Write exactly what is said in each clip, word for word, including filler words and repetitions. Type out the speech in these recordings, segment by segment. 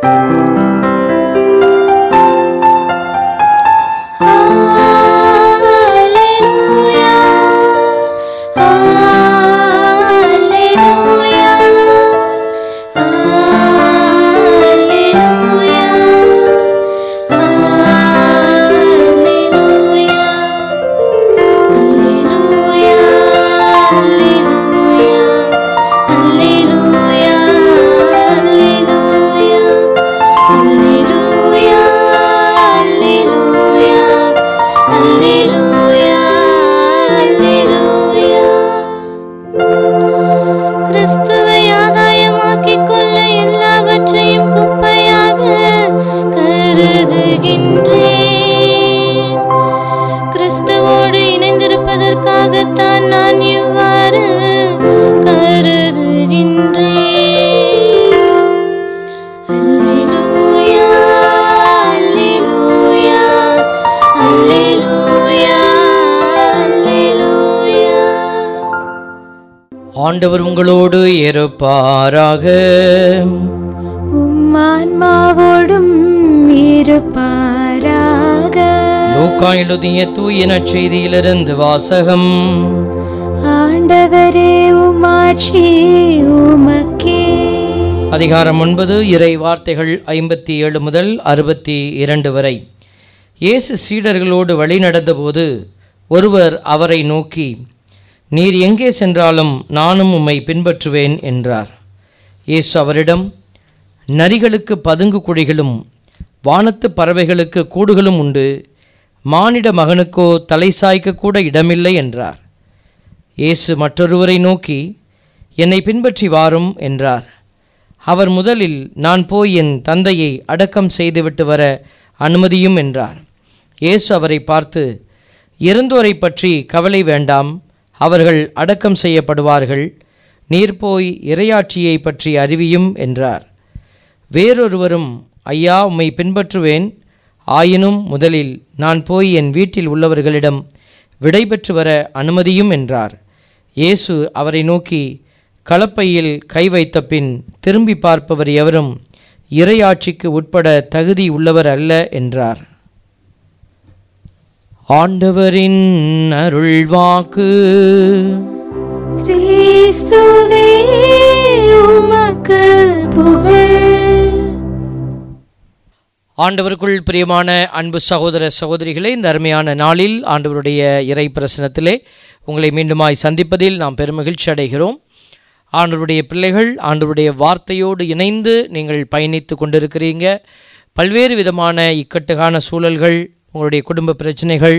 ஆண்டவர் உங்களோடு இருப்பாராக. உம் ஆன்மாவோடும் இருப்பாராக. லூக்கா எழுதிய தூய நற்செய்தியிலிருந்து வாசகம். ஆண்டவரே உமாட்சி உமக்கே. அதிகாரம் ஒன்பது, இறை வார்த்தைகள் ஐம்பத்தி ஏழு முதல் அறுபத்தி இரண்டு வரை. இயேசு சீடர்களோடு வழி நடந்தபோது ஒருவர் அவரை நோக்கி, நீர் எங்கே சென்றாலும் நானும் உம்மை பின்பற்றுவேன் என்றார். இயேசு அவரிடம், நரிகளுக்கு பதுங்கு குழிகளும் வானத்து பறவைகளுக்கு கூடுகளும் உண்டு, மானிட மகனுக்கோ தலை சாய்க்க கூட இடமில்லை என்றார். இயேசு மற்றொருவரை நோக்கி, என்னை பின்பற்றி வாரும் என்றார். அவர் முதலில், நான் போய் என் தந்தையை அடக்கம் செய்துவிட்டு வர அனுமதியும் என்றார். இயேசு அவரை பார்த்து, இறந்தோரை பற்றி கவலை வேண்டாம், அவர்கள் அடக்கம் செய்யப்படுவார்கள், நீர் போய் இறையாட்சியை பற்றி அறிவியும் என்றார். வேறொருவரும், ஐயா உம்மை பின்பற்றுவேன், ஆயினும் முதலில் நான் போய் என் வீட்டில் உள்ளவர்களிடம் விடை பெற்று வர அனுமதியும் என்றார். இயேசு அவரை நோக்கி, கலப்பையில் கை வைத்த பின் திரும்பி பார்ப்பவர் எவரும் இறையாட்சிக்கு உட்பட தகுதி உள்ளவர் அல்ல என்றார். ஆண்டவரின் அருள்வாக்கு. கிறிஸ்துவே உமக்கு புகழ். ஆண்டவருக்குள் பிரியமான அன்பு சகோதர சகோதரிகளே, இந்த அருமையான நாளில் ஆண்டவருடைய இறை பிரசனத்திலே உங்களை மீண்டுமாய் சந்திப்பதில் நாம் பெருமகிழ்ச்சி அடைகிறோம். ஆண்டவருடைய பிள்ளைகள், ஆண்டவருடைய வார்த்தையோடு இணைந்து நீங்கள் பயணித்து கொண்டிருக்கிறீங்க. பல்வேறு விதமான இக்கட்டுக்கான சூழல்கள், உங்களுடைய குடும்ப பிரச்சனைகள்,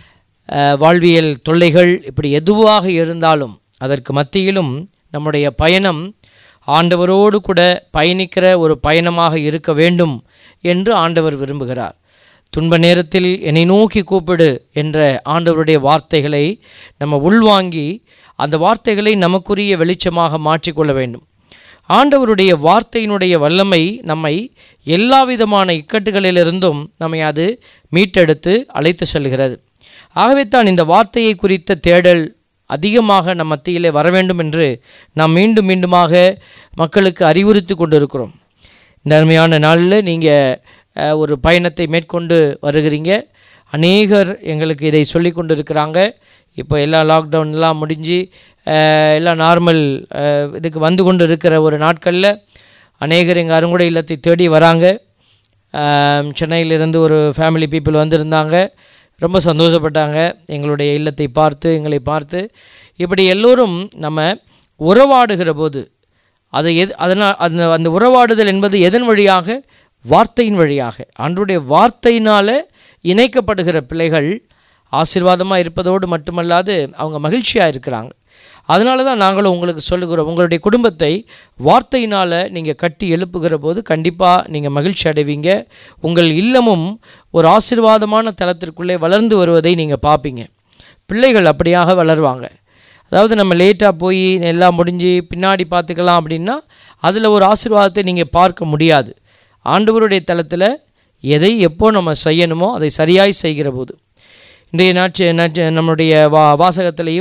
வாழ்வியல் தொல்லைகள், இப்படி எதுவாக இருந்தாலும் அதற்கு மத்தியிலும் நம்முடைய பயணம் ஆண்டவரோடு கூட பயணிக்கிற ஒரு பயணமாக இருக்க வேண்டும் என்று ஆண்டவர் விரும்புகிறார். துன்ப நேரத்தில் என்னை நோக்கி கூப்பிடு என்ற ஆண்டவருடைய வார்த்தைகளை நம்ம உள்வாங்கி அந்த வார்த்தைகளை நமக்குரிய வெளிச்சமாக மாற்றிக்கொள்ள வேண்டும். ஆண்டவருடைய வார்த்தையினுடைய வல்லமை நம்மை எல்லா விதமான இக்கட்டுகளிலிருந்தும் நம்மை அது மீட்டெடுத்து அழைத்து செல்கிறது. ஆகவே தான் இந்த வார்த்தையை குறித்த தேடல் அதிகமாக நம் மத்தியிலே வர வேண்டும் என்று நாம் மீண்டும் மீண்டுமாக மக்களுக்கு அறிவுறுத்தி கொண்டிருக்கிறோம். இந்த அருமையான நாளில் நீங்கள் ஒரு பயணத்தை மேற்கொண்டு வருகிறீங்க. அநேகர் எங்களுக்கு இதை சொல்லி கொண்டு இருக்கிறாங்க. இப்போ எல்லா லாக்டவுன்லாம் முடிஞ்சு எல்லாம் நார்மல் இதுக்கு வந்து கொண்டு இருக்கிற ஒரு நாட்களில் அநேகர் எங்கள் அருங்குடை இல்லத்தை தேடி வராங்க. சென்னையிலிருந்து ஒரு ஃபேமிலி பீப்புள் வந்திருந்தாங்க. ரொம்ப சந்தோஷப்பட்டாங்க எங்களுடைய இல்லத்தை பார்த்து, எங்களை பார்த்து. இப்படி எல்லோரும் நம்ம உறவாடுகிற போது அது எது அதனால் அந்த அந்த உறவாடுதல் என்பது எதன் வழியாக? வார்த்தையின் வழியாக. ஆண்டவருடைய வார்த்தையினால் இணைக்கப்படுகிற பிள்ளைகள் ஆசீர்வாதமாக இருப்பதோடு மட்டுமல்லாது அவங்க மகிழ்ச்சியாக இருக்கிறாங்க. அதனால தான் நாங்களும் உங்களுக்கு சொல்லுகிறோம், உங்களுடைய குடும்பத்தை வார்த்தையினால் நீங்கள் கட்டி எழுப்புகிற போது கண்டிப்பாக நீங்கள் மகிழ்ச்சி அடைவீங்க. உங்கள் இல்லமும் ஒரு ஆசீர்வாதமான தலத்திற்குள்ளே வளர்ந்து வருவதை நீங்கள் பார்ப்பீங்க. பிள்ளைகள் அப்படியாக வளருவாங்க. அதாவது நம்ம லேட்டாக போய் எல்லாம் முடிஞ்சு பின்னாடி பார்த்துக்கலாம் அப்படின்னா அதில் ஒரு ஆசீர்வாதத்தை நீங்கள் பார்க்க முடியாது. ஆண்டவருடைய தலத்தில் எதை எப்போ நம்ம செய்யணுமோ அதை சரியாய் செய்கிற போது. இன்றைய நாட்சி நாட்சி நம்முடைய வா வாசகத்திலையும்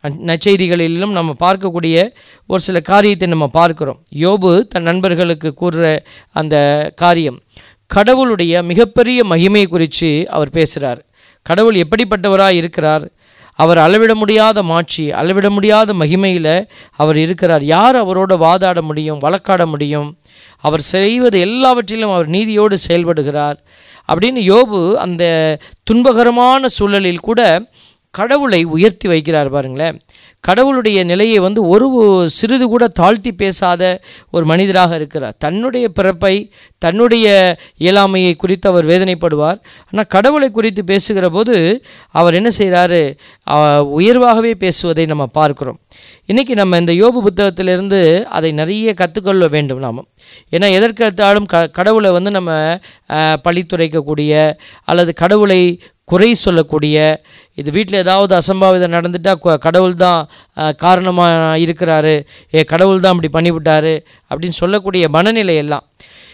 நற்செய்திகளிலும் நம்ம பார்க்கக்கூடிய ஒரு சில காரியத்தை நம்ம பார்க்கிறோம். யோபு தன் நண்பர்களுக்கு கூறுற அந்த காரியம், கடவுளுடைய மிகப்பெரிய மகிமை குறித்து அவர் பேசுகிறார். கடவுள் எப்படிப்பட்டவராக இருக்கிறார், அவர் அளவிட முடியாத மாட்சி, அளவிட முடியாத மகிமையில் அவர் இருக்கிறார். யார் அவரோட வாதாட முடியும், வழக்காட முடியும்? அவர் செய்வது எல்லாவற்றிலும் அவர் நீதியோடு செயல்படுகிறார் அப்படின்னு யோபு அந்த துன்பகரமான சூழலில் கூட கடவுளை உயர்த்தி வைக்கிறார். பாருங்களேன், கடவுளுடைய நிலையை வந்து ஒரு சிறிது கூட தாழ்த்தி பேசாத ஒரு மனிதராக இருக்கிறார். தன்னுடைய பிறப்பை, தன்னுடைய இயலாமையை குறித்து அவர் வேதனைப்படுவார். ஆனால் கடவுளை குறித்து பேசுகிற போது அவர் என்ன செய்கிறாரு, உயர்வாகவே பேசுவதை நம்ம பார்க்கிறோம். இன்றைக்கி நம்ம இந்த யோபு புத்தகத்திலிருந்து அதை நிறைய கற்றுக்கொள்ள வேண்டும் நாம். ஏன்னா எதற்கெடுத்தாலும் க கடவுளை வந்து நம்ம பழித்துரைக்கக்கூடிய அல்லது கடவுளை குறை சொல்லக்கூடிய, இது வீட்டில் ஏதாவது அசம்பாவிதம் நடந்துட்டால் கடவுள் தான் காரணமாக இருக்கிறாரு, ஏ கடவுள் தான் அப்படி பண்ணிவிட்டாரு அப்படின்னு சொல்லக்கூடிய மனநிலை எல்லாம்.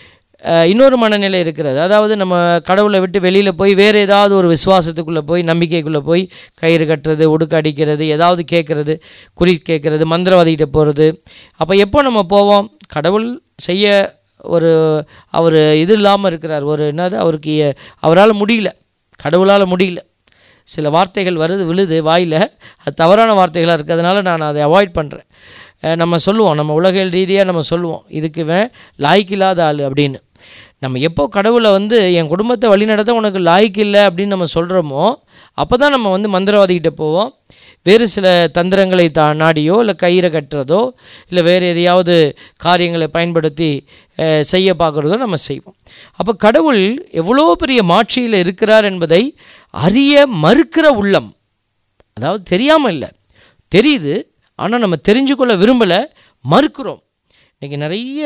இன்னொரு மனநிலை இருக்கிறது, அதாவது நம்ம கடவுளை விட்டு வெளியில் போய் வேறு ஏதாவது ஒரு விசுவாசத்துக்குள்ளே போய், நம்பிக்கைக்குள்ளே போய் கயிறு கட்டுறது, ஒடுக்க அடிக்கிறது, ஏதாவது கேட்குறது, குறி கேட்குறது, மந்திரவாதிகிட்ட போகிறது. அப்போ எப்போ நம்ம போவோம், கடவுள் செய்ய ஒரு அவர் இது இல்லாமல் இருக்கிறார், ஒரு என்னது அவருக்கு அவரால் முடியல, கடவுளால் முடியல. சில வார்த்தைகள் வருது விழுது வாயில், அது தவறான வார்த்தைகளாக இருக்கிறதுனால நான் அதை அவாய்ட் பண்ணுறேன். நம்ம சொல்லுவோம், நம்ம உலகியல் ரீதியாக நம்ம சொல்லுவோம், இதுக்கு லாய்க்கில்லாத ஆள் அப்படின்னு. நம்ம எப்போ கடவுளை வந்து என் குடும்பத்தை வழிநடத்த உனக்கு லாய்க்கு இல்லை அப்படின்னு நம்ம சொல்கிறோமோ, அப்போ தான் நம்ம வந்து மந்திரவாதிகிட்ட போவோம். வேறு சில தந்திரங்களை தா நாடியோ இல்லை கயிறை கட்டுறதோ இல்லை வேறு எதையாவது காரியங்களை பயன்படுத்தி செய்ய பார்க்குறதோ நம்ம செய்வோம். அப்போ கடவுள் எவ்வளோ பெரிய மாட்சியில் இருக்கிறார் என்பதை அறிய மறுக்கிற உள்ளம், அதாவது தெரியாமல் இல்லை, தெரியுது, ஆனால் நம்ம தெரிஞ்சுக்கொள்ள விரும்பலை, மறுக்கிறோம். இன்றைக்கி நிறைய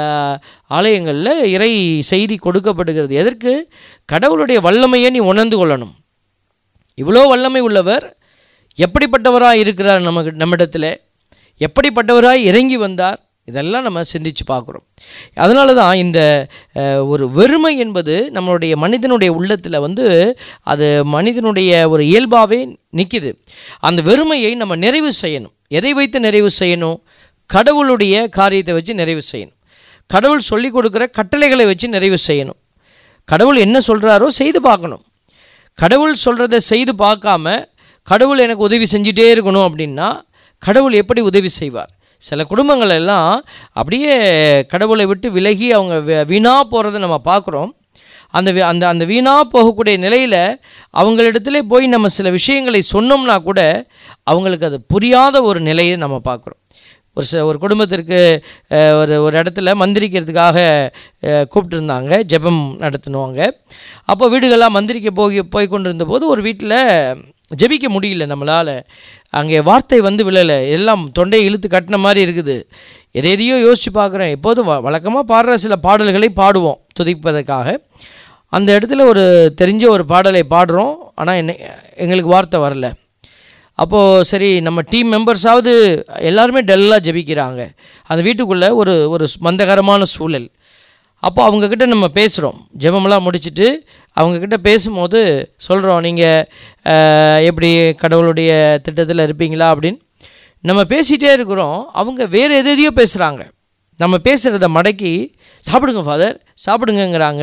ஆலயங்களில் இறை செய்தி கொடுக்கப்படுகிறது. எதற்கு? கடவுளுடைய வல்லமையை நீ உணர்ந்து கொள்ளணும். இவ்வளோ வல்லமை உள்ளவர் எப்படிப்பட்டவராக இருக்கிறார், நமக்கு நம்மிடத்தில் எப்படிப்பட்டவராக இறங்கி வந்தார், இதெல்லாம் நம்ம சிந்தித்து பார்க்குறோம். அதனால தான் இந்த ஒரு வெறுமை என்பது நம்மளுடைய மனிதனுடைய உள்ளத்தில் வந்து அது மனிதனுடைய ஒரு இயல்பாகவே நிற்கிது. அந்த வெறுமையை நம்ம நிறைவு செய்யணும். எதை வைத்து நிறைவு செய்யணும்? கடவுளுடைய காரியத்தை வச்சு நிறைவு செய்யணும். கடவுள் சொல்லி கொடுக்குற கட்டளைகளை வச்சு நிறைவு செய்யணும். கடவுள் என்ன சொல்கிறாரோ செய்து பார்க்கணும். கடவுள் சொல்கிறத செய்து பார்க்காம கடவுள் எனக்கு உதவி செஞ்சிட்டே இருக்கணும் அப்படின்னா கடவுள் எப்படி உதவி செய்வார்? சில குடும்பங்கள் எல்லாம் அப்படியே கடவுளை விட்டு விலகி அவங்க வீணாக போகிறத நம்ம பார்க்குறோம். அந்த அந்த அந்த வீணாக போகக்கூடிய நிலையில் அவங்களிடத்துல போய் நம்ம சில விஷயங்களை சொன்னோம்னா கூட அவங்களுக்கு அது புரியாத ஒரு நிலையை நம்ம பார்க்குறோம். ஒரு ச ஒரு குடும்பத்திற்கு ஒரு ஒரு இடத்துல மந்திரிக்கிறதுக்காக கூப்பிட்டுருந்தாங்க, ஜெபம் நடத்தினுவாங்க. அப்போ வீடுகள்லாம் மந்திரிக்க போய் போய் கொண்டு இருந்தபோது ஒரு வீட்டில் ஜெபிக்க முடியல நம்மளால். அங்கே வார்த்தை வந்து விழலை, எல்லாம் தொண்டையை இழுத்து கட்டின மாதிரி இருக்குது. எதை எதையோ யோசித்து பார்க்குறேன். எப்போதும் வ வழக்கமாக பாடுற சில பாடல்களை பாடுவோம் துதிப்பதற்காக. அந்த இடத்துல ஒரு தெரிஞ்ச ஒரு பாடலை பாடுறோம், ஆனால் என்ன எங்களுக்கு வார்த்தை வரல. அப்போது சரி நம்ம டீம் மெம்பர்ஸாவது எல்லாருமே டல்லாக ஜெபிக்கிறாங்க. அந்த வீட்டுக்குள்ளே ஒரு ஒரு மந்தகரமான சூழல். அப்போ அவங்கக்கிட்ட நம்ம பேசுகிறோம், ஜெபமெல்லாம் முடிச்சுட்டு அவங்கக்கிட்ட பேசும்போது சொல்கிறோம், நீங்கள் எப்படி கடவுளுடைய திட்டத்தில் இருப்பீங்களா அப்படின்னு நம்ம பேசிகிட்டே இருக்கிறோம். அவங்க வேறு எதையோ பேசுகிறாங்க. நம்ம பேசுகிறத மடக்கி சாப்பிடுங்க ஃபாதர் சாப்பிடுங்கங்கிறாங்க.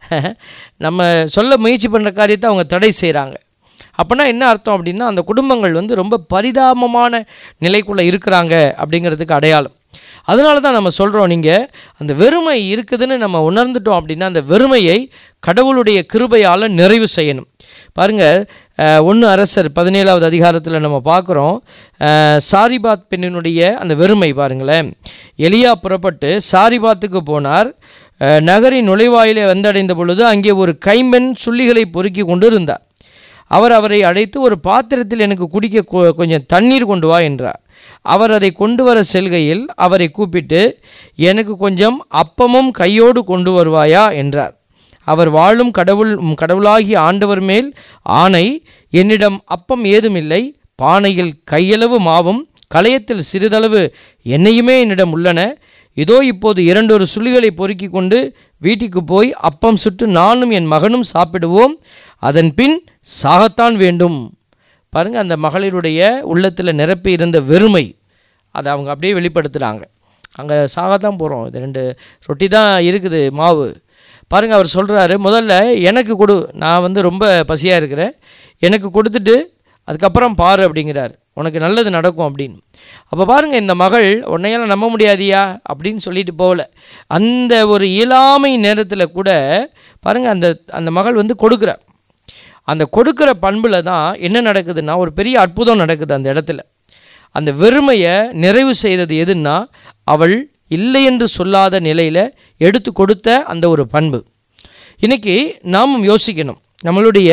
நம்ம சொல்ல முயற்சி பண்ணுற காரியத்தை அவங்க தடை செய்கிறாங்க. அப்போனா என்ன அர்த்தம் அப்படின்னா அந்த குடும்பங்கள் வந்து ரொம்ப பரிதாபமான நிலைக்குள்ளே இருக்கிறாங்க அப்படிங்கிறதுக்கு அடையாளம். அதனால தான் நம்ம சொல்கிறோம், நீங்கள் அந்த வெறுமை இருக்குதுன்னு நம்ம உணர்ந்துட்டோம் அப்படின்னா அந்த வெறுமையை கடவுளுடைய கிருபையால் நிறைவு செய்யணும். பாருங்கள், ஒன்று அரசர் பதினேழாவது அதிகாரத்தில் நம்ம பார்க்குறோம், சாரிபாத் பெண்ணினுடைய அந்த வெறுமை பாருங்களேன். எலியா புறப்பட்டு சாரிபாத்துக்கு போனார். நகரின் நுழைவாயிலே வந்தடைந்த பொழுது அங்கே ஒரு கைம்பெண் சுள்ளிகளை பொறுக்கி கொண்டு இருந்தார். அவர் அவரை அழைத்து, ஒரு பாத்திரத்தில் எனக்கு குடிக்க கொஞ்சம் தண்ணீர் கொண்டு வா என்றார். அவர் அதை கொண்டு வர செல்கையில் அவரை கூப்பிட்டு, எனக்கு கொஞ்சம் அப்பமும் கையோடு கொண்டு வருவாயா என்றார். அவர் வாழும் கடவுள் கடவுளாகிய ஆண்டவர் மேல் ஆணை, என்னிடம் அப்பம் ஏதுமில்லை, பானையில் கையளவு மாவும் களையத்தில் சிறிதளவு எண்ணெயுமே என்னிடம் உள்ளன. இதோ இப்போது இரண்டொரு சுள்ளிகளை பொறுக்கி கொண்டு வீட்டுக்கு போய் அப்பம் சுட்டு நானும் என் மகனும் சாப்பிடுவோம், அதன் பின் சாகத்தான் வேண்டும். பாருங்கள், அந்த மகளிருடைய உள்ளத்தில் நிரப்பி இருந்த வெறுமை அதை அவங்க அப்படியே வெளிப்படுத்துகிறாங்க. அங்கே சாகத்தான் போகிறோம், இது ரெண்டு ரொட்டி தான் இருக்குது, மாவு. பாருங்கள், அவர் சொல்கிறாரு, முதல்ல எனக்கு கொடு, நான் வந்து ரொம்ப பசியாக இருக்கிறேன், எனக்கு கொடுத்துட்டு அதுக்கப்புறம் பாரு அப்படிங்கிறார், உனக்கு நல்லது நடக்கும் அப்படின்னு. அப்போ பாருங்கள், இந்த மகள் உன்னையால் நம்ப முடியாதியா அப்படின்னு சொல்லிட்டு போகல. அந்த ஒரு இயலாமை நேரத்தில் கூட பாருங்கள், அந்த அந்த மகள் வந்து கொடுக்குறார். அந்த கொடுக்குற பண்பில் தான் என்ன நடக்குதுன்னா ஒரு பெரிய அற்புதம் நடக்குது அந்த இடத்துல. அந்த வெறுமையை நிறைவு செய்தது எதுன்னா, அவள் இல்லை என்று சொல்லாத நிலையில் எடுத்து கொடுத்த அந்த ஒரு பண்பு. இன்றைக்கி நாமும் யோசிக்கணும், நம்மளுடைய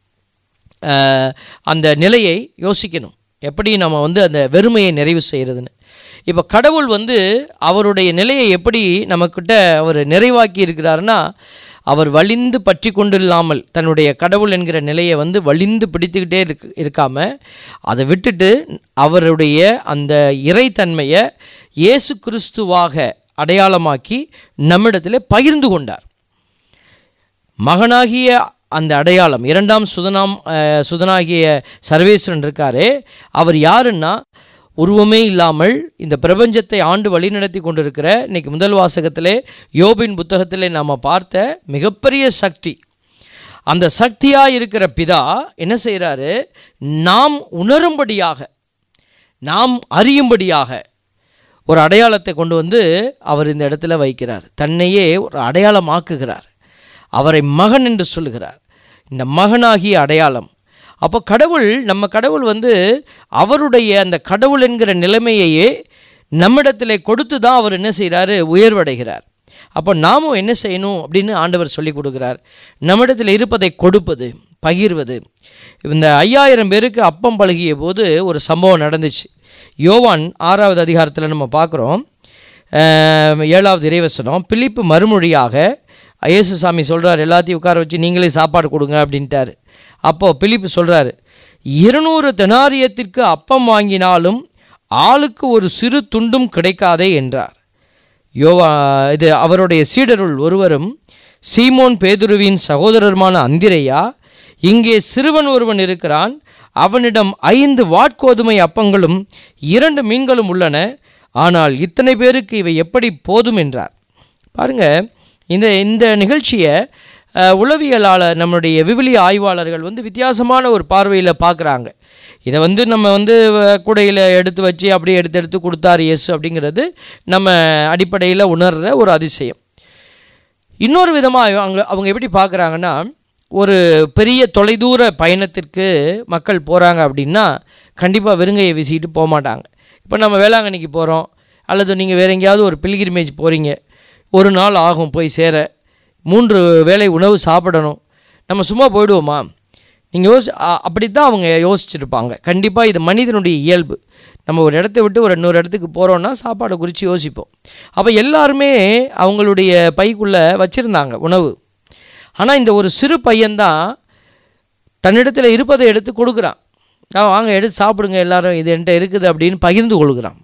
அந்த நிலையை யோசிக்கணும், எப்படி நம்ம வந்து அந்த வெறுமையை நிறைவு செய்கிறதுன்னு. இப்போ கடவுள் வந்து அவருடைய நிலையை எப்படி நம்மக்கிட்ட அவர் நிறைவாக்கி இருக்கிறாருன்னா, அவர் வலிந்து பற்றி கொண்டு இல்லாமல் தன்னுடைய கடவுள் என்கிற நிலையை வந்து வலிந்து பிடித்துக்கிட்டே இருக்கு இருக்காமல் அதை விட்டுட்டு அவருடைய அந்த இறைத்தன்மையை இயேசு கிறிஸ்துவாக அடையாளமாக்கி நம்மிடத்தில் பகிர்ந்து கொண்டார். மகனாகிய அந்த அடையாளம், இரண்டாம் சுதனாம் சுதனாகிய சர்வேஸ்வரன் இருக்காரே, அவர் யாருன்னா உருவமே இல்லாமல் இந்த பிரபஞ்சத்தை ஆண்டு வழிநடத்தி கொண்டிருக்கிற, இன்றைக்கி முதல் வாசகத்திலே யோபின் புத்தகத்திலே நாம் பார்த்த மிகப்பெரிய சக்தி. அந்த சக்தியாக இருக்கிற பிதா என்ன செய்கிறாரு, நாம் உணரும்படியாக, நாம் அறியும்படியாக ஒரு அடையாளத்தை கொண்டு வந்து அவர் இந்த இடத்துல வைக்கிறார். தன்னையே ஒரு அடையாளமாக்குகிறார். அவரை மகன் என்று சொல்லுகிறார். இந்த மகனாகிய அடையாளம். அப்போ கடவுள், நம்ம கடவுள் வந்து அவருடைய அந்த கடவுள் என்கிற நிலைமையையே நம்மிடத்தில் கொடுத்து தான் அவர் என்ன செய்கிறாரு, உயர்வடைகிறார். அப்போ நாமும் என்ன செய்யணும் அப்படின்னு ஆண்டவர் சொல்லி கொடுக்குறார். நம்மிடத்தில் இருப்பதை கொடுப்பது, பகிர்வது. இந்த ஐயாயிரம் பேருக்கு அப்பம் பழகிய போது ஒரு சம்பவம் நடந்துச்சு. யோவான் ஆறாவது அதிகாரத்தில் நம்ம பார்க்குறோம், ஏழாவது இறைவசனம். பிலிப்பு மறுமொழியாக இயேசு சாமி சொல்கிறார், எல்லாத்தையும் உட்கார வச்சு நீங்களே சாப்பாடு கொடுங்க அப்படின்ட்டார். அப்போது பிலிப்பு சொல்கிறாரு, இருநூறு தெனாரியத்திற்கு அப்பம் வாங்கினாலும் ஆளுக்கு ஒரு சிறு துண்டும் கிடைக்காதே என்றார். யோவா இது அவருடைய சீடருள் ஒருவரும் சீமோன் பேதுருவின் சகோதரருமான அந்திரேயா, இங்கே சிறுவன் ஒருவன் இருக்கிறான், அவனிடம் ஐந்து வாட்கோதுமை அப்பங்களும் இரண்டு மீன்களும் உள்ளன, ஆனால் இத்தனை பேருக்கு இவை எப்படி போதும் என்றார். பாருங்கள், இந்த இந்த நிகழ்ச்சியை உளவியலாளர், நம்மளுடைய விவிலிய ஆய்வாளர்கள் வந்து வித்தியாசமான ஒரு பார்வையில் பார்க்குறாங்க. இதை வந்து நம்ம வந்து கூடையில் எடுத்து வச்சு அப்படியே எடுத்து எடுத்து கொடுத்தார் இயேசு அப்படிங்கிறது நம்ம அடிப்படையில் உணர்கிற ஒரு அதிசயம். இன்னொரு விதமாக அவங்க அவங்க எப்படி பார்க்குறாங்கன்னா, ஒரு பெரிய தொலைதூர பயணத்திற்கு மக்கள் போகிறாங்க அப்படின்னா கண்டிப்பாக வெறுங்கையை வீசிட்டு போக மாட்டாங்க. இப்போ நம்ம வேளாங்கண்ணிக்கு போகிறோம், அல்லது நீங்கள் வேறு எங்கேயாவது ஒரு பில்கிரிமேஜ் போகிறீங்க, ஒரு நாள் ஆகும் போய் சேர, மூன்று வேளை உணவு சாப்பிடணும், நம்ம சும்மா போயிடுவோமா? நீங்கள் யோசி அப்படி தான் அவங்க யோசிச்சுருப்பாங்க. கண்டிப்பாக இது மனிதனுடைய இயல்பு. நம்ம ஒரு இடத்த விட்டு ஒரு இன்னொரு இடத்துக்கு போகிறோன்னா சாப்பாடை குறித்து யோசிப்போம். அப்போ எல்லாருமே அவங்களுடைய பைக்குள்ளே வச்சுருந்தாங்க உணவு. ஆனால் இந்த ஒரு சிறு பையன்தான் தன்னிடத்தில் இருப்பதை எடுத்து கொடுக்குறான். நான் வாங்க எடுத்து சாப்பிடுங்க எல்லாரும், இது என்கிட்ட இருக்குது அப்படின்னு பகிர்ந்து கொள்கிறான்.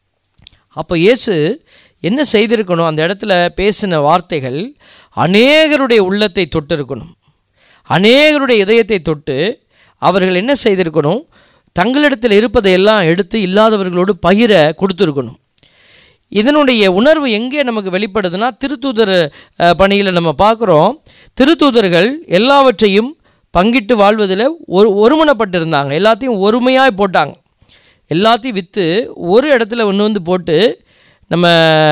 அப்போ இயேசு என்ன செய்திருக்கணும், அந்த இடத்துல பேசின வார்த்தைகள் அநேகருடைய உள்ளத்தை தொட்டு இருக்கணும், அநேகருடைய இதயத்தை தொட்டு அவர்கள் என்ன செய்திருக்கணும், தங்களிடத்தில் இருப்பதையெல்லாம் எடுத்து இல்லாதவர்களோடு பகிர கொடுத்துருக்கணும். இதனுடைய உணர்வு எங்கே நமக்கு வெளிப்படுதுன்னா, திருத்தூதர் பணியில் நம்ம பார்க்குறோம். திருத்தூதர்கள் எல்லாவற்றையும் பங்கிட்டு வாழ்வதில் ஒரு ஒருமனப்பட்டிருந்தாங்க. எல்லாத்தையும் ஒருமையாக போட்டாங்க. எல்லாத்தையும் விற்று ஒரு இடத்துல ஒன்று வந்து போட்டு, நம்ம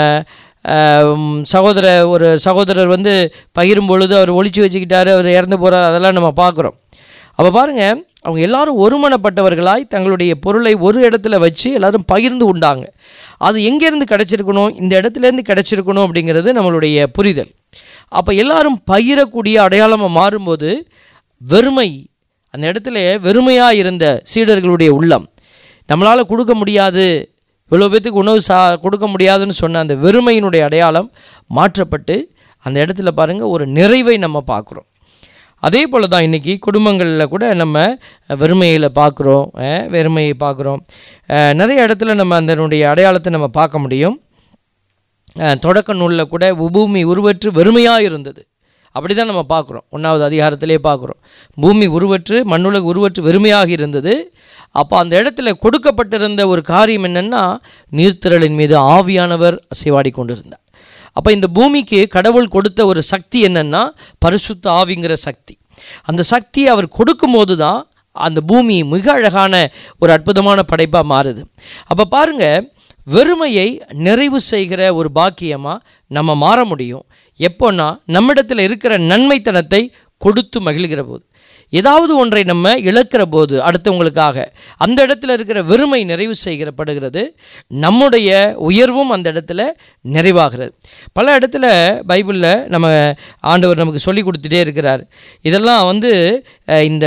சகோதர ஒரு சகோதரர் வந்து பகிரும் பொழுது அவர் ஒழிச்சு வச்சுக்கிட்டாரு, அவர் இறந்து போகிறார், அதெல்லாம் நம்ம பார்க்குறோம். அப்போ பாருங்கள், அவங்க எல்லாரும் ஒருமனப்பட்டவர்களாய் தங்களுடைய பொருளை ஒரு இடத்துல வச்சு எல்லோரும் பகிர்ந்து உண்டாங்க. அது எங்கேருந்து கிடச்சிருக்கணும், இந்த இடத்துலேருந்து கிடச்சிருக்கணும் அப்படிங்கிறது நம்மளுடைய புரிதல். அப்போ எல்லாரும் பகிரக்கூடிய அடையாளமாக மாறும்போது வெறுமை, அந்த இடத்துல வெறுமையாக இருந்த சீடர்களுடைய உள்ளம், நம்மளால் கொடுக்க முடியாது, இவ்வளோ பேத்துக்கு உணவு சா கொடுக்க முடியாதுன்னு சொன்ன அந்த வெறுமையினுடைய அடையாளம் மாற்றப்பட்டு அந்த இடத்துல பாருங்கள் ஒரு நிறைவை நம்ம பார்க்குறோம். அதே போல் தான் இன்றைக்கி குடும்பங்களில் கூட நம்ம வெறுமையில் பார்க்குறோம், வெறுமையை பார்க்குறோம். நிறைய இடத்துல நம்ம அதனுடைய அடையாளத்தை நம்ம பார்க்க முடியும். தொடக்க நூலில் கூட உபூமி உருவற்று வெறுமையாக இருந்தது, அப்படி தான் நம்ம பார்க்குறோம். ஒன்றாவது அதிகாரத்திலே பார்க்குறோம், பூமி உருவற்று மண்ணுலகு உருவற்று வெறுமையாக இருந்தது. அப்போ அந்த இடத்துல கொடுக்கப்பட்டிருந்த ஒரு காரியம் என்னென்னா, நீர்த்திரளின் மீது ஆவியானவர் அசைவாடி கொண்டிருந்தார். அப்போ இந்த பூமிக்கு கடவுள் கொடுத்த ஒரு சக்தி என்னென்னா பரிசுத்த ஆவிங்கிற சக்தி. அந்த சக்தியை அவர் கொடுக்கும்போது தான் அந்த பூமி மிக அழகான ஒரு அற்புதமான படைப்பாக மாறுது. அப்போ பாருங்கள், வெறுமையை நிறைவு செய்கிற ஒரு பாக்கியமாக நம்ம மாற முடியும் எப்போன்னா, நம்மிடத்தில் இருக்கிற நன்மைத்தனத்தை கொடுத்து மகிழ்கிற போது. ஏதாவது ஒன்றை நம்ம இழக்கிற போது அடுத்தவங்களுக்காக அந்த இடத்துல இருக்கிற வெறுமை நிறைவு செய்கிறப்படுகிறது, நம்முடைய உயர்வும் அந்த இடத்துல நிறைவாகிறது. பல இடத்துல பைபிளில் நம்ம ஆண்டவர் நமக்கு சொல்லி கொடுத்துட்டே இருக்கிறார். இதெல்லாம் வந்து இந்த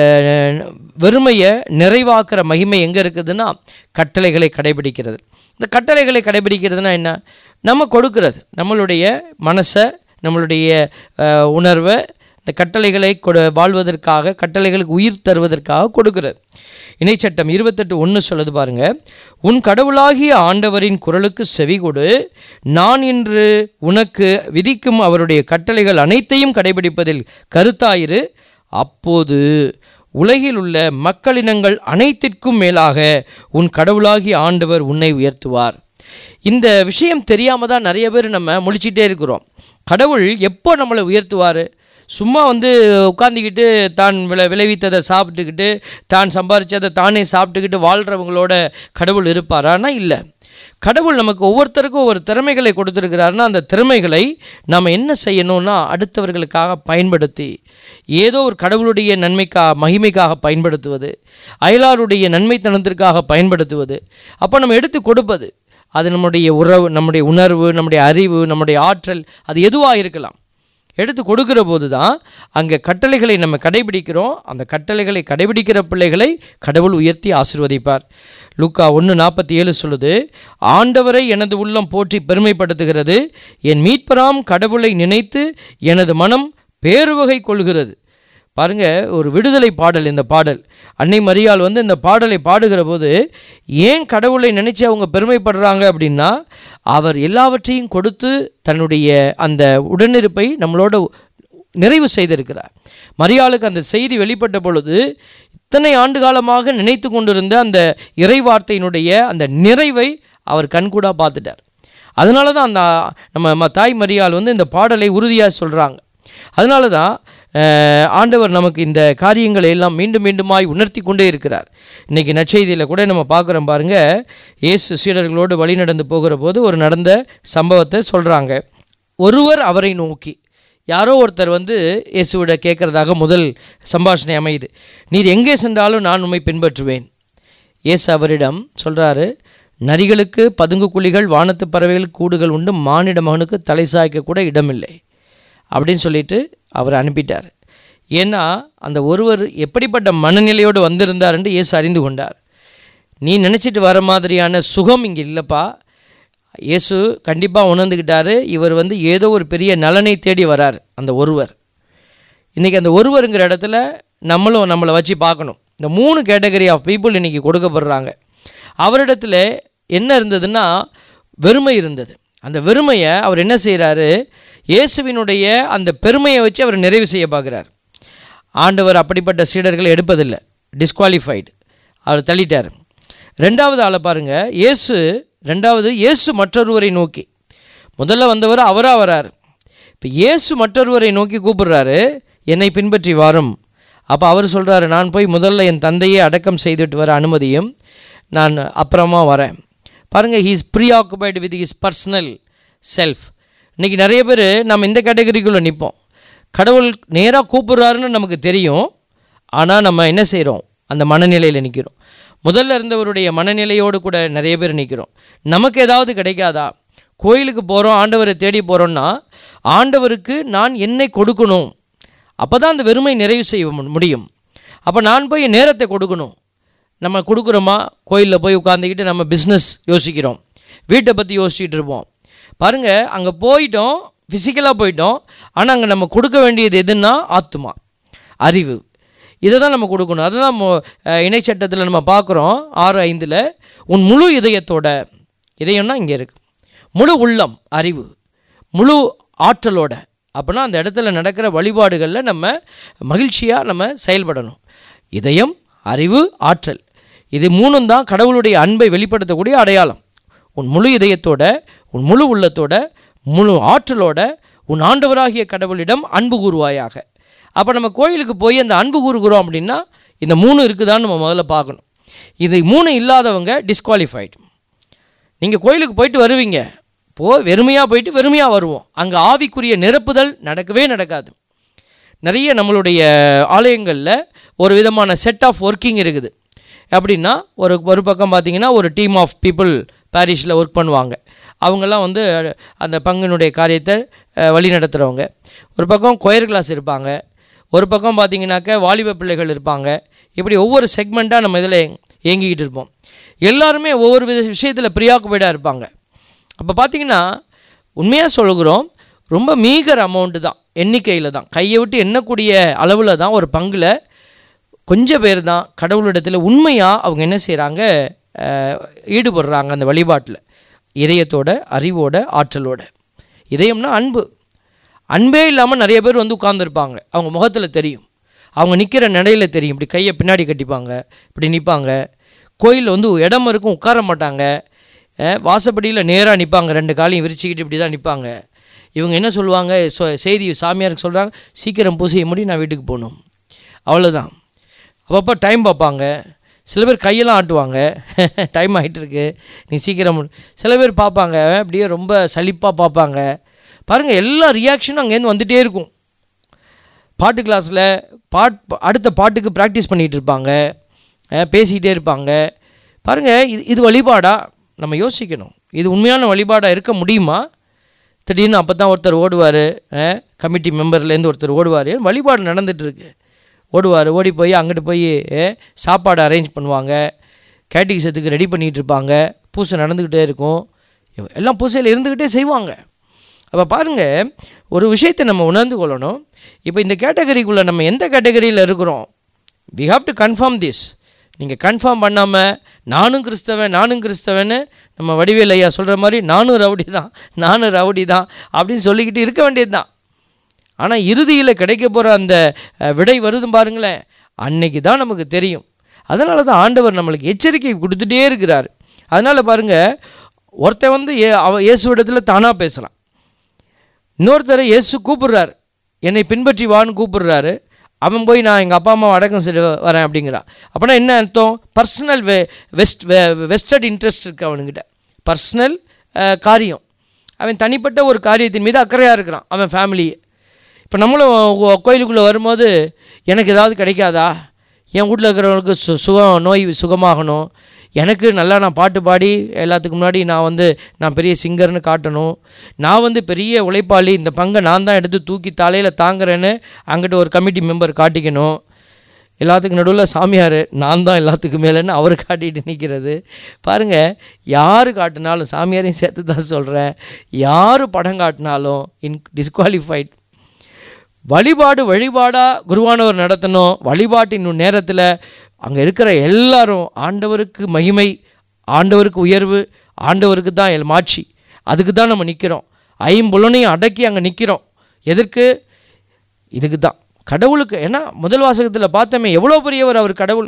வெறுமையை நிறைவாக்குற மகிமை எங்கே இருக்குதுன்னா, கட்டளைகளை கடைபிடிக்கிறது. இந்த கட்டளைகளை கடைபிடிக்கிறதுனா என்ன? நம்ம கொடுக்கிறது, நம்மளுடைய மனசை, நம்மளுடைய உணர்வை இந்த கட்டளைகளை கொடு வாழ்வதற்காக, கட்டளைகளுக்கு உயிர் தருவதற்காக கொடுக்கிறது. இணைச்சட்டம் இருபத்தெட்டு ஒன்று சொல்லுது பாருங்க, உன் கடவுளாகிய ஆண்டவரின் குரலுக்கு செவி கொடு, நான் இன்று உனக்கு விதிக்கும் அவருடைய கட்டளைகள் அனைத்தையும் கடைபிடிப்பதில் கருத்தாயிரு, அப்போது உலகில் உள்ள மக்களினங்கள் அனைத்திற்கும் மேலாக உன் கடவுளாகிய ஆண்டவர் உன்னை உயர்த்துவார். இந்த விஷயம் தெரியாமல் தான் நிறைய பேர் நம்ம முழிச்சிட்டே இருக்கிறோம். கடவுள் எப்போ நம்மளை உயர்த்துவார்? சும்மா வந்து உட்காந்துக்கிட்டு தான் விளை விளைவித்ததை சாப்பிட்டுக்கிட்டு தான் சம்பாதிச்சதை தானே சாப்பிட்டுக்கிட்டு வாழ்கிறவங்களோட கடவுள் இருப்பாரானா? இல்லை. கடவுள் நமக்கு ஒவ்வொருத்தருக்கும் ஒவ்வொரு திறமைகளை கொடுத்துருக்கிறாருன்னா, அந்த திறமைகளை நாம் என்ன செய்யணும்னா அடுத்தவர்களுக்காக பயன்படுத்தி, ஏதோ ஒரு கடவுளுடைய நன்மைக்காக மகிமைக்காக பயன்படுத்துவது, அயலாருடைய நன்மைத்தனத்திற்காக பயன்படுத்துவது. அப்போ நம்ம எடுத்து கொடுப்பது, அது நம்முடைய உறவு, நம்முடைய உணர்வு, நம்முடைய அறிவு, நம்முடைய ஆற்றல், அது எதுவாக இருக்கலாம். எடுத்து கொடுக்கிற போது தான் அங்கே கட்டளைகளை நம்ம கடைபிடிக்கிறோம். அந்த கட்டளைகளை கடைபிடிக்கிற பிள்ளைகளை கடவுள் உயர்த்தி ஆசீர்வதிப்பார். லூக்கா ஒன்று நாற்பத்தி ஏழு சொல்லுது, ஆண்டவரை எனது உள்ளம் போற்றி பெருமைப்படுத்துகிறது, என் மீட்பராம் கடவுளை நினைத்து எனது மனம் பேருவகை கொள்கிறது. பாருங்க, ஒரு விடுதலை பாடல் இந்த பாடல். அன்னை மரியாள் வந்து இந்த பாடலை பாடுகிற போது ஏன் கடவுளை நினைச்சு அவங்க பெருமைப்படுறாங்க அப்படின்னா, அவர் எல்லாவற்றையும் கொடுத்து தன்னுடைய அந்த உடனிருப்பை நம்மளோட நிறைவு செய்திருக்கிறார். மரியாளுக்கு அந்த செய்தி வெளிப்பட்ட பொழுது இத்தனை ஆண்டு காலமாக நினைத்து கொண்டிருந்த அந்த இறைவார்த்தையினுடைய அந்த நிறைவை அவர் கண்கூடாக பார்த்துட்டார். அதனால தான் அந்த நம்ம தாய் மரியாள் வந்து இந்த பாடலை உறுதியாக சொல்கிறாங்க. அதனால தான் ஆண்டவர் நமக்கு இந்த காரியங்களை எல்லாம் மீண்டும் மீண்டுமாய் உணர்த்தி கொண்டே இருக்கிறார். இன்றைக்கி நற்செய்தியில் கூட நம்ம பார்க்குறோம் பாருங்கள், இயேசு சீடர்களோடு வழி நடந்து போகிற போது ஒரு நடந்த சம்பவத்தை சொல்கிறாங்க. ஒருவர் அவரை நோக்கி, யாரோ ஒருத்தர் வந்து இயேசுவிட கேட்குறதாக முதல் சம்பாஷணை அமையுது, நீர் எங்கே சென்றாலும் நான் உம்மை பின்பற்றுவேன். இயேசு அவரிடம் சொல்கிறாரு, நரிகளுக்கு பதுங்கு குழிகள், வானத்து பறவைகளுக்கு கூடுகள் உண்டு, மானிட மகனுக்கு தலை சாய்க்க கூட இடமில்லை அப்படின்னு சொல்லிட்டு அவர் அனுப்பிட்டார். ஏன்னா அந்த ஒருவர் எப்படிப்பட்ட மனநிலையோடு வந்திருந்தார் என்று இயேசு அறிந்து கொண்டார். நீ நினச்சிட்டு வர மாதிரியான சுகம் இங்கே இல்லைப்பா. இயேசு கண்டிப்பாக உணர்ந்துக்கிட்டாரு, இவர் வந்து ஏதோ ஒரு பெரிய நலனை தேடி வரார் அந்த ஒருவர். இன்றைக்கி அந்த ஒருவருங்கிற இடத்துல நம்மளும் நம்மளை வச்சு பார்க்கணும். இந்த மூணு கேட்டகரி ஆஃப் பீப்புள் இன்றைக்கி கொடுக்கப்படுறாங்க. அவரிடத்துல என்ன இருந்ததுன்னா வெறுமை இருந்தது. அந்த வெறுமையை அவர் என்ன செய்கிறாரு, இயேசுவினுடைய அந்த பெருமையை வச்சு அவர் நிறைவு செய்ய பார்க்குறார். ஆண்டவர் அப்படிப்பட்ட சீடர்களை எடுப்பதில்லை, டிஸ்குவாலிஃபைடு, அவர் தள்ளிட்டார். ரெண்டாவது ஆளை பாருங்கள், இயேசு ரெண்டாவது இயேசு மற்றொருவரை நோக்கி, முதல்ல வந்தவர் அவராக வரார். இப்போ இயேசு மற்றொருவரை நோக்கி கூப்பிடுறாரு, என்னை பின்பற்றி வாரும். அப்போ அவர் சொல்கிறாரு, நான் போய் முதல்ல என் தந்தையை அடக்கம் செய்துட்டு வர அனுமதியும், நான் அப்புறமா வரேன். பாருங்கள், he is preoccupied with his personal self. இன்றைக்கி நிறைய பேர் நம்ம இந்த கேட்டகரிக்குள்ளே நிற்போம். கடவுள் நேராக கூப்பிட்றாருன்னு நமக்கு தெரியும், ஆனால் நம்ம என்ன செய்கிறோம், அந்த மனநிலையில் நிற்கிறோம். முதல்ல இருந்தவருடைய மனநிலையோடு கூட நிறைய பேர் நிற்கிறோம். நமக்கு ஏதாவது கிடைக்காதா? கோயிலுக்கு போகிறோம், ஆண்டவரை தேடி போகிறோன்னா ஆண்டவருக்கு நான் என்னை கொடுக்கணும், அப்போ தான் அந்த வெறுமை நிறைவு செய்ய முடியும். அப்போ நான் போய் நேரத்தை கொடுக்கணும். நம்ம கொடுக்குறோமா? கோயிலில் போய் உட்காந்துக்கிட்டு நம்ம பிஸ்னஸ் யோசிக்கிறோம், வீட்டை பற்றி யோசிச்சுட்டு இருப்போம். பாருங்கள், அங்கே போயிட்டோம், ஃபிசிக்கலாக போயிட்டோம், ஆனால் அங்கே நம்ம கொடுக்க வேண்டியது எதுன்னா ஆத்மா, அறிவு. இதை தான் நம்ம கொடுக்கணும். அதை தான் இணைச்சட்டத்தில் நம்ம பார்க்குறோம் ஆறு ஐந்தில், உன் முழு இதயத்தோட, இதயம்னா இங்கே இருக்குது, முழு உள்ளம் அறிவு, முழு ஆற்றலோட அப்படின்னா அந்த இடத்துல நடக்கிற வழிபாடுகளில் நம்ம மகிழ்ச்சியாக நம்ம செயல்படணும். இதயம், அறிவு, ஆற்றல், இது மூணும் தான் கடவுளுடைய அன்பை வெளிப்படுத்தக்கூடிய அடையாளம். உன் முழு இதயத்தோட, உன் முழு உள்ளத்தோட, முழு ஆற்றலோட உன் ஆண்டவராகிய கடவுளிடம் அன்பு கூறுவாயாக. அப்போ நம்ம கோயிலுக்கு போய் அந்த அன்பு கூறுகிறோம் அப்படின்னா இந்த மூணு இருக்குதான்னு நம்ம முதல்ல பார்க்கணும். இது மூணு இல்லாதவங்க டிஸ்குவாலிஃபைடு. நீங்கள் கோயிலுக்கு போயிட்டு வருவீங்க, போ வெறுமையாக போயிட்டு வெறுமையாக வருவோம். அங்கே ஆவிக்குரிய நிரப்புதல் நடக்கவே நடக்காது. நிறைய நம்மளுடைய ஆலயங்களில் ஒரு விதமான செட் ஆஃப் ஒர்க்கிங் இருக்குது. அப்படின்னா ஒரு ஒரு பக்கம் பார்த்திங்கன்னா ஒரு டீம் ஆஃப் பீப்புள் பாரிஷில் ஒர்க் பண்ணுவாங்க. அவங்கெல்லாம் வந்து அந்த பங்கினுடைய காரியத்தை வழி நடத்துகிறவங்க. ஒரு பக்கம் கொயர் கிளாஸ் இருப்பாங்க, ஒரு பக்கம் பார்த்திங்கனாக்கா வாலிப பிள்ளைகள் இருப்பாங்க. இப்படி ஒவ்வொரு செக்மெண்ட்டாக நம்ம இதில் இயங்கிக்கிட்டு இருப்போம். எல்லாருமே ஒவ்வொரு வித விஷயத்தில் ப்ரியாக்குபைடாக இருப்பாங்க. அப்போ பார்த்திங்கன்னா உண்மையாக சொல்கிறோம், ரொம்ப மீகர் அமௌண்ட்டு தான், எண்ணிக்கையில் தான், கையை விட்டு எண்ணக்கூடிய அளவில் தான் ஒரு பங்கில் கொஞ்சம் பேர் தான் கடவுளிடத்தில் உண்மையாக அவங்க என்ன செய்கிறாங்க, ஈடுபடுறாங்க அந்த வழிபாட்டில், இதயத்தோட, அறிவோட, ஆற்றலோட. இதயம்னா அன்பு. அன்பே இல்லாமல் நிறைய பேர் வந்து உட்கார்ந்துருப்பாங்க. அவங்க முகத்தில் தெரியும், அவங்க நிற்கிற நடையில் தெரியும். இப்படி கையை பின்னாடி கட்டிப்பாங்க, இப்படி நிற்பாங்க. கோயிலில் வந்து இடம் இருக்கும், உட்கார மாட்டாங்க. வாசப்படியில் நேராக நிற்பாங்க, ரெண்டு காலையும் விரிச்சிக்கிட்டு இப்படி தான் நிற்பாங்க. இவங்க என்ன சொல்லுவாங்க, சொ செய்தி சாமியாருக்கு சொல்கிறாங்க, சீக்கிரம் பூசையை முடி நான் வீட்டுக்கு போகணும், அவ்வளோதான். அப்பப்போ டைம் பார்ப்பாங்க. சில பேர் கையெல்லாம் ஆட்டுவாங்க, டைம் ஆகிட்டுருக்கு நீ சீக்கிரம். சில பேர் பார்ப்பாங்க அப்படியே ரொம்ப சலிப்பாக பார்ப்பாங்க. பாருங்கள், எல்லா ரியாக்ஷனும் அங்கேருந்து வந்துகிட்டே இருக்கும். பாட்டு கிளாஸில் பாட் அடுத்த பாட்டுக்கு ப்ராக்டிஸ் பண்ணிகிட்டு இருப்பாங்க, பேசிக்கிட்டே இருப்பாங்க. பாருங்கள், இது இது வழிபாடா? நம்ம யோசிக்கணும். இது உண்மையான வழிபாடாக இருக்க முடியுமா? திடீர்னு அப்போ தான் ஒருத்தர் ஓடுவார், கமிட்டி மெம்பர்லேருந்து ஒருத்தர் ஓடுவார், வழிபாடு நடந்துகிட்ருக்கு, ஓடுவார். ஓடி போய் அங்கிட்டு போய் சாப்பாடு அரேஞ்ச் பண்ணுவாங்க, கேட்டிகிசத்துக்கு ரெடி பண்ணிகிட்டு இருப்பாங்க, பூசை நடந்துக்கிட்டே இருக்கும், எல்லாம் பூசையில் இருந்துக்கிட்டே செய்வாங்க. அப்போ பாருங்கள், ஒரு விஷயத்தை நம்ம உணர்ந்து கொள்ளணும். இப்போ இந்த கேட்டகரிக்குள்ளே நம்ம எந்த கேட்டகரியில் இருக்கிறோம்? We have to confirm this. நீங்கள் கன்ஃபார்ம் பண்ணாமல் நானும் கிறிஸ்தவன் நானும் கிறிஸ்தவன்னு நம்ம வடிவேல் ஐயா சொல்கிற மாதிரி நானும் ரவுடி தான் நானும் ரவுடி தான் அப்படின்னு சொல்லிக்கிட்டு இருக்க வேண்டியது தான். ஆனால் இறுதியில் கிடைக்க போகிற அந்த விடை வருதும் பாருங்களேன், அன்னைக்கு தான் நமக்கு தெரியும். அதனால தான் ஆண்டவர் நம்மளுக்கு எச்சரிக்கை கொடுத்துட்டே இருக்கிறார். அதனால் பாருங்கள், ஒருத்தன் வந்து ஏ அவ இயேசுவிடத்தில் தானாக பேசலாம், இன்னொருத்தரை இயேசு கூப்பிடுறாரு, என்னை பின்பற்றி வான்னு கூப்பிடுறாரு. அவன் போய் நான் எங்கள் அப்பா அம்மாவை அடக்கம் செய்ய வரேன் அப்படிங்கிறான். அப்படின்னா என்ன அர்த்தம்? பர்சனல் வெ வெஸ்ட் வெஸ்டட் இன்ட்ரெஸ்ட் இருக்குது அவனுக்கிட்ட, பர்சனல் காரியம். அவன் தனிப்பட்ட ஒரு காரியத்தின் மீது அக்கறையாக இருக்கிறான், அவன் ஃபேமிலியை. இப்போ நம்மளும் கோயிலுக்குள்ளே வரும்போது எனக்கு ஏதாவது கிடைக்காதா, என் வீட்டில் இருக்கிறவங்களுக்கு சு சுகம் நோய் சுகமாகணும், எனக்கு நல்லா நான் பாட்டு பாடி எல்லாத்துக்கு முன்னாடி நான் வந்து நான் பெரிய சிங்கர்னு காட்டணும், நான் வந்து பெரிய உழைப்பாளி, இந்த பங்கை நான் தான் எடுத்து தூக்கி தலையில் தாங்குறேன்னு அங்கிட்ட ஒரு கமிட்டி மெம்பர் காட்டிக்கணும், எல்லாத்துக்கும் நடுவில் சாமியார் நான் தான் எல்லாத்துக்கு மேலேன்னு அவர் காட்டிகிட்டு நிற்கிறது. பாருங்கள், யார் காட்டினாலும், சாமியாரையும் சேர்த்து தான் சொல்கிறேன், யார் படம் காட்டினாலும் இன் டிஸ்குவாலிஃபைட். வழிபாடு வழிபாடாக குருவானவர் நடத்தணும். வழிபாட்டின் நேரத்தில் அங்கே இருக்கிற எல்லாரும் ஆண்டவருக்கு மகிமை, ஆண்டவருக்கு உயர்வு, ஆண்டவருக்கு தான் எல் மாட்சி, அதுக்கு தான் நம்ம நிற்கிறோம். ஐம்புலனையும் அடக்கி அங்கே நிற்கிறோம். எதற்கு? இதுக்கு தான், கடவுளுக்கு. ஏன்னா முதல் வாசகத்தில் பார்த்தோமே எவ்வளோ பெரியவர் அவர், கடவுள்,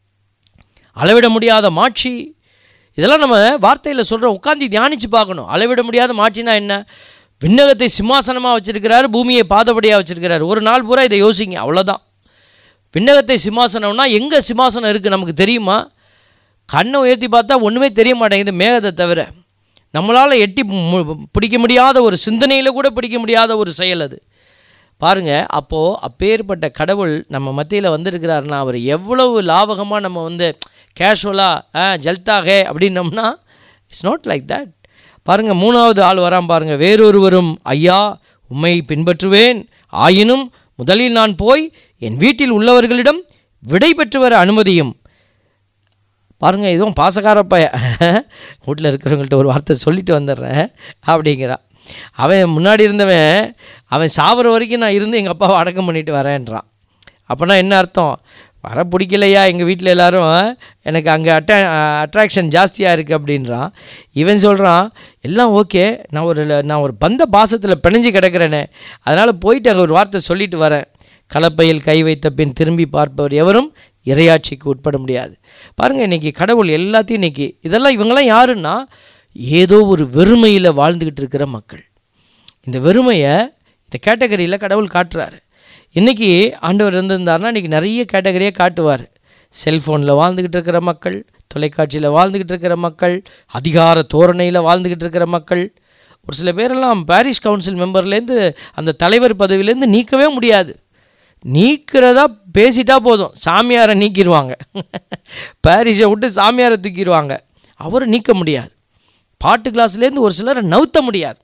அளவிட முடியாத மாட்சி. இதெல்லாம் நம்ம வார்த்தையில் சொல்கிறோம், உட்காந்து தியானித்து பார்க்கணும். அளவிட முடியாத மாட்சினா என்ன? விண்ணகத்தை சிம்மாசனமாக வச்சுருக்கிறாரு, பூமியை பாதபடியாக வச்சுருக்கிறாரு. ஒரு நாள் பூரா இதை யோசிங்க, அவ்வளோதான். விண்ணகத்தை சிம்மாசனம்னா எங்கே சிம்மாசனம் இருக்குது நமக்கு தெரியுமா? கண்ணை உயர்த்தி பார்த்தா ஒன்றுமே தெரிய மாட்டேங்குது மேகத்தை தவிர. நம்மளால் எட்டி பிடிக்க முடியாத ஒரு சிந்தனையில் கூட பிடிக்க முடியாத ஒரு செயல் அது. பாருங்கள், அப்போது அப்பேற்பட்ட கடவுள் நம்ம மத்தியில் வந்திருக்கிறாருன்னா அவர் எவ்வளவு லாபகமாக நம்ம வந்து கேஷுவலாக ஜல்தாக அப்படின்னோம்னா இட்ஸ் நாட் லைக் தட். பாருங்கள், மூணாவது ஆள் வரான் பாருங்கள். வேறொருவரும் ஐயா உம்மை பின்பற்றுவேன், ஆயினும் முதலில் நான் போய் என் வீட்டில் உள்ளவர்களிடம் விடை பெற்று வர அனுமதியும். பாருங்கள், இதுவும் பாசக்காரப்ப வீட்டில் இருக்கிறவங்கள்ட்ட ஒரு வார்த்தை சொல்லிட்டு வந்துடுறேன் அப்படிங்கிறான். அவன் முன்னாடி இருந்தவன் அவன் சாவர வரைக்கும் நான் இருந்து எங்கள் அப்பாவை அடக்கம் பண்ணிட்டு வரேன்றான். அப்போனா என்ன அர்த்தம்? வர பிடிக்கலையா, எங்கள் வீட்டில் எல்லோரும் எனக்கு அங்கே அட்ட அட்ராக்ஷன் ஜாஸ்தியாக இருக்குது அப்படின்றான். இவன் சொல்கிறான், எல்லாம் ஓகே, நான் ஒரு நான் ஒரு பந்த பாசத்தில் பிணைஞ்சு கிடக்கிறேனே, அதனால் போயிட்டு அங்கே ஒரு வார்த்தை சொல்லிட்டு வரேன். கலப்பையில் கை வைத்த பின் திரும்பி பார்ப்பவர் எவரும் இறையாட்சிக்கு உட்பட முடியாது. பாருங்கள், இன்றைக்கி கடவுள் எல்லாத்தையும் இன்றைக்கி இதெல்லாம் இவங்கெல்லாம் யாருன்னா ஏதோ ஒரு வெறுமையில் வாழ்ந்துக்கிட்டு இருக்கிற மக்கள். இந்த வெறுமையை இந்த கேட்டகரியில் கடவுள் காட்டுறாரு. இன்றைக்கி ஆண்டவர் இருந்திருந்தார்னா இன்றைக்கி நிறைய கேட்டகரியை காட்டுவார். செல்ஃபோனில் வாழ்ந்துக்கிட்டு இருக்கிற மக்கள், தொலைக்காட்சியில் வாழ்ந்துக்கிட்டு இருக்கிற மக்கள், அதிகார தோரணையில் வாழ்ந்துக்கிட்டு இருக்கிற மக்கள். ஒரு சில பேரெல்லாம் பாரிஸ் கவுன்சில் மெம்பர்லேருந்து அந்த தலைவர் பதவியிலேருந்து நீக்கவே முடியாது. நீக்கிறதா பேசிட்டா போதும், சாமியாரை நீக்கிடுவாங்க. பாரிஸை விட்டு சாமியாரை தூக்கிடுவாங்க, அவரை நீக்க முடியாது. பாட்டு கிளாஸ்லேருந்து ஒரு சிலரை நவுத்த முடியாது.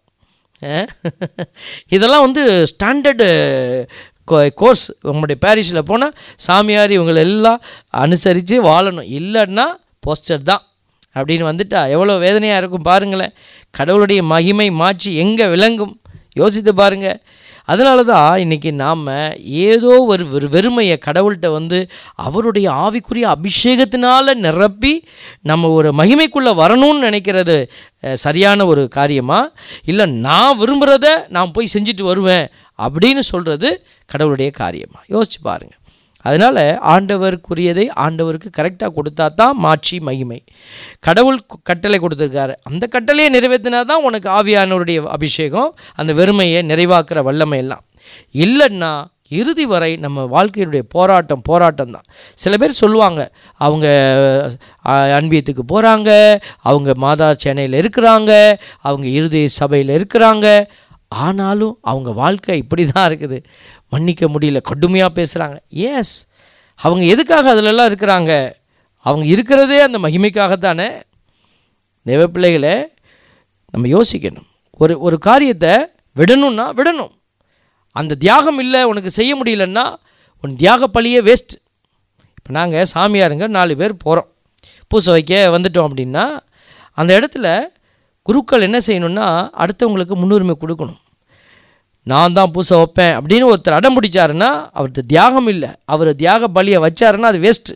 இதெல்லாம் வந்து ஸ்டாண்டர்டு கோர்ஸ். உங்களுடைய பாரிஸில் போனால் சாமியார் இவங்களை எல்லாம் அனுசரித்து வாழணும், இல்லைன்னா போஸ்டர் தான் அப்படின்னு வந்துட்டா எவ்வளோ வேதனையாக இருக்கும் பாருங்களேன். கடவுளுடைய மகிமை மாட்சி எங்கே விளங்கும் யோசித்து பாருங்கள். அதனால தான் இன்றைக்கி நாம் ஏதோ ஒரு வெறு வெறுமையை கடவுள்கிட்ட வந்து அவருடைய ஆவிக்குரிய அபிஷேகத்தினால் நிரப்பி நம்ம ஒரு மகிமைக்குள்ளே வரணும்னு நினைக்கிறது சரியான ஒரு காரியமா, இல்லை நான் விரும்புகிறத நான் போய் செஞ்சுட்டு வருவேன் அப்படின்னு சொல்கிறது கடவுளுடைய காரியமா? யோசிச்சு பாருங்கள். அதனால் ஆண்டவருக்குரியதை ஆண்டவருக்கு கரெக்டாக கொடுத்தா தான் மாட்சி மகிமை. கடவுள் கட்டளை கொடுத்துருக்காரு, அந்த கட்டளையை நிறைவேற்றினா தான் உனக்கு ஆவியானவருடைய அபிஷேகம், அந்த வெறுமையை நிறைவாக்குற வல்லமை எல்லாம். இல்லைன்னா இறுதி வரை நம்ம வாழ்க்கையினுடைய போராட்டம் போராட்டம் தான். சில பேர் சொல்லுவாங்க, அவங்க அன்பியத்துக்கு போகிறாங்க, அவங்க மாதா சேனையில் இருக்கிறாங்க, அவங்க இறுதி சபையில் இருக்கிறாங்க, ஆனாலும் அவங்க வாழ்க்கை இப்படி தான் இருக்குது, மன்னிக்க முடியல, கடுமையாக பேசுகிறாங்க. எஸ், அவங்க எதுக்காக அதிலெல்லாம் இருக்கிறாங்க? அவங்க இருக்கிறதே அந்த மகிமைக்காகத்தானே. தேவ பிள்ளைகளை நம்ம யோசிக்கணும். ஒரு ஒரு காரியத்தை விடணும்னா விடணும். அந்த தியாகம் இல்லை, உனக்கு செய்ய முடியலன்னா உன் தியாக பழியே வேஸ்ட். இப்போ நாங்கள் சாமியாருங்க நாலு பேர் போகிறோம், பூசை வைக்க வந்துட்டோம் அப்படின்னா அந்த இடத்துல குருக்கள் என்ன செய்யணும்னா அடுத்தவங்களுக்கு முன்னுரிமை கொடுக்கணும். நான் தான் பூசை வைப்பேன் அப்படின்னு ஒருத்தர் அடம் பிடிச்சாருன்னா அவருக்கு தியாகம் இல்லை, அவர் தியாக பலியை வச்சாருன்னா அது வேஸ்ட்டு.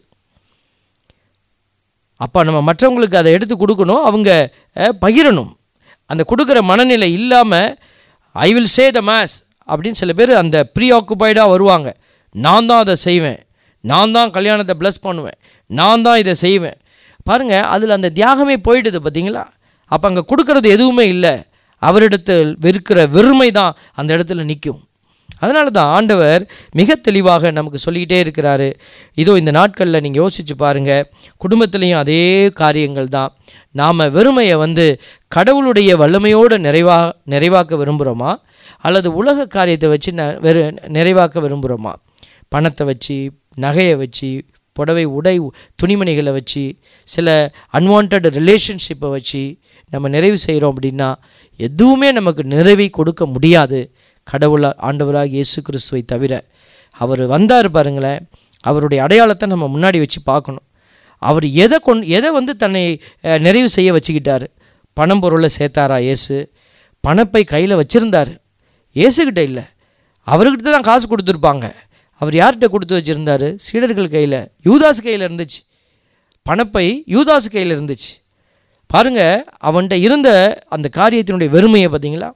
அப்போ நம்ம மற்றவங்களுக்கு அதை எடுத்து கொடுக்கணும், அவங்க பகிரணும். அந்த கொடுக்குற மனநிலை இல்லாமல் I will say the maze அப்படின்னு சில பேர் அந்த ப்ரீ ஆக்குபைடாக வருவாங்க. நான் தான் அதை செய்வேன், நான் தான் கல்யாணத்தை ப்ளஸ் பண்ணுவேன், நான் தான் இதை செய்வேன். பாருங்கள், அதில் அந்த தியாகமே போயிடுது பார்த்தீங்களா? அப்போ அங்கே கொடுக்கறது எதுவுமே இல்லை, அவரிடத்தில் இருக்கிற வெறுமை தான் அந்த இடத்துல நிற்கும். அதனால தான் ஆண்டவர் மிக தெளிவாக நமக்கு சொல்லிக்கிட்டே இருக்கிறாரு. இதோ இந்த நாட்களில் நீங்கள் யோசித்து பாருங்கள், குடும்பத்துலேயும் அதே காரியங்கள் தான். நாம் வெறுமையை வந்து கடவுளுடைய வல்லமையோடு நிறைவா நிறைவாக்க விரும்புகிறோமா, அல்லது உலக காரியத்தை வச்சு ந வெறு நிறைவாக்க விரும்புகிறோமா? பணத்தை வச்சு, நகையை வச்சு, புடவை உடை துணிமணிகளை வச்சு, சில அன்வான்ட் ரிலேஷன்ஷிப்பை வச்சு நம்ம நிறைவு செய்கிறோம் அப்படின்னா எதுவுமே நமக்கு நிறைவை கொடுக்க முடியாது, கடவுள் ஆண்டவராக இயேசு கிறிஸ்துவை தவிர. அவர் வந்தார் பாருங்களேன், அவருடைய அடையாளத்தை நம்ம முன்னாடி வச்சு பார்க்கணும். அவர் எதை கொண் எதை வந்து தன்னை நிறைவு செய்ய வச்சுக்கிட்டார்? பணம் பொருளை சேர்த்தாரா இயேசு? பணப்பை கையில் வச்சுருந்தார், இயேசுக்கிட்ட இல்லை, அவர்கிட்ட தான் காசு கொடுத்துருப்பாங்க. அவர் யார்கிட்ட கொடுத்து வச்சுருந்தார்? சீடர்கள் கையில், யூதாஸ் கையில் இருந்துச்சு. பணப்பை யூதாஸ் கையில் இருந்துச்சு. பாருங்கள், அவன்கிட்ட இருந்த அந்த காரியத்தினுடைய வெறுமையை பார்த்தீங்களா?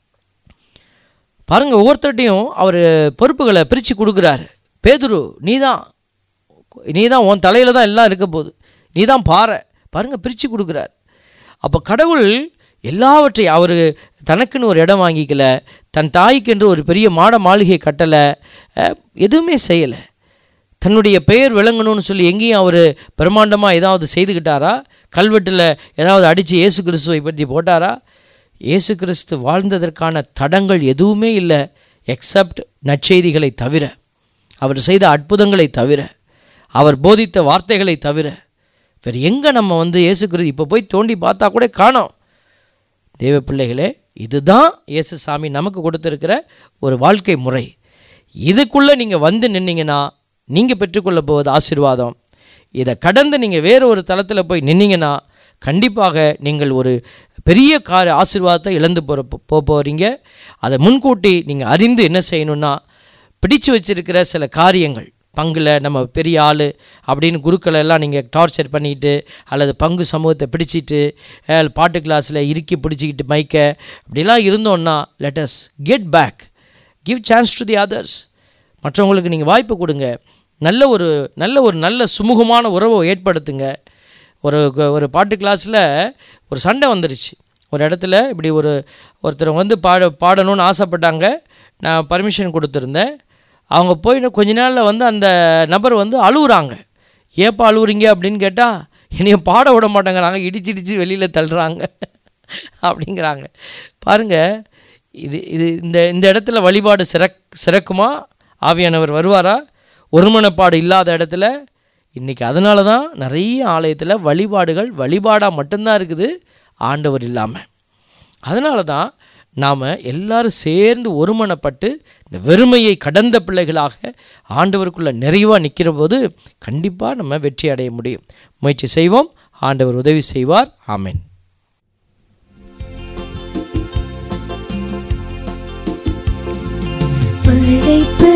பாருங்கள், ஒவ்வொருத்தர்ட்டையும் அவர் பொறுப்புகளை பிரித்து கொடுக்குறாரு. பேதுரு, நீ தான் நீ தான் உன் தலையில் தான் எல்லாம் இருக்க போகுது, நீ தான் பாறை. பாருங்கள், பிரித்து கொடுக்குறார். அப்போ கடவுள் எல்லாவற்றையும் அவர் தனக்குன்னு ஒரு இடம் வாங்கிக்கல, தன் தாய்க்கென்று ஒரு பெரிய மாட மாளிகை கட்டலை, எதுவுமே செய்யலை. தன்னுடைய பெயர் விளங்கணும்னு சொல்லி எங்கேயும் அவர் பிரம்மாண்டமாக ஏதாவது செய்துக்கிட்டாரா? கல்வெட்டில் ஏதாவது அடித்து இயேசு கிறிஸ்துவை பற்றி போட்டாரா? இயேசு கிறிஸ்து வாழ்ந்ததற்கான தடங்கள் எதுவுமே இல்லை, எக்ஸப்ட் நற்செய்திகளை தவிர, அவர் செய்த அற்புதங்களை தவிர, அவர் போதித்த வார்த்தைகளை தவிர வேறு எங்கே நம்ம வந்து இயேசு கிறிஸ்து இப்போ போய் தோண்டி பார்த்தா கூட காணோம். தேவ பிள்ளைகளே, இதுதான் இயேசு சாமி நமக்கு கொடுத்துருக்கிற ஒரு வாழ்க்கை முறை. இதுக்குள்ளே நீங்கள் வந்து நின்னீங்கன்னா நீங்கள் பெற்றுக்கொள்ள போவது ஆசீர்வாதம். இதை கடந்து நீங்கள் வேறு ஒரு தளத்தில் போய் நின்னீங்கன்னா கண்டிப்பாக நீங்கள் ஒரு பெரிய கார ஆசீர்வாதத்தை இழந்து போகிற போக போகிறீங்க. அதை முன்கூட்டி நீங்கள் அறிந்து என்ன செய்யணுன்னா, பிடிச்சு வச்சிருக்கிற சில காரியங்கள், பங்கில் நம்ம பெரிய ஆள் அப்படின்னு குருக்களை எல்லாம் நீங்கள் டார்ச்சர் பண்ணிக்கிட்டு அல்லது பங்கு சமூகத்தை பிடிச்சிட்டு பாட்டு கிளாஸில் இறுக்கி பிடிச்சிக்கிட்டு மைக்க அப்படிலாம் இருந்தோன்னா let us get back, give chance to the others. மற்றவங்களுக்கு நீங்கள் வாய்ப்பு கொடுங்க. நல்ல ஒரு நல்ல ஒரு நல்ல சுமூகமான உறவை ஏற்படுத்துங்க. ஒரு ஒரு பாட்டு கிளாஸில் ஒரு சண்டை வந்துருச்சு. ஒரு இடத்துல இப்படி ஒரு ஒருத்தர் வந்து பாட பாடணும்னு ஆசைப்பட்டாங்க. நான் பர்மிஷன் கொடுத்துருந்தேன். அவங்க போய் கொஞ்ச நாளில் வந்து அந்த நபர் வந்து அழுகுறாங்க. ஏப்பா அழுகுறீங்க அப்படின்னு கேட்டால், என்னைய பாட விட மாட்டேங்கிறாங்க, இடிச்சு இடித்து வெளியில் தள்ளுறாங்க அப்படிங்கிறாங்க. பாருங்கள், இது இது இந்த இந்த இடத்துல வழிபாடு சிறக் சிறக்குமா? ஆவியானவர் வருவாரா? ஒருமனப்பாடு இல்லாத இடத்துல இன்றைக்கி. அதனால தான் நிறைய ஆலயத்தில் வழிபாடுகள் வழிபாடாக மட்டும்தான் இருக்குது, ஆண்டவர் இல்லாமல். அதனால தான் நாம் எல்லாரும் சேர்ந்து ஒருமனப்பட்டு இந்த வெறுமையை கடந்த பிள்ளைகளாக ஆண்டவருக்குள்ளே நிறைவாக நிற்கிற போது கண்டிப்பாக நம்ம வெற்றி அடைய முடியும். முயற்சி செய்வோம், ஆண்டவர் உதவி செய்வார். ஆமென். படைப்பு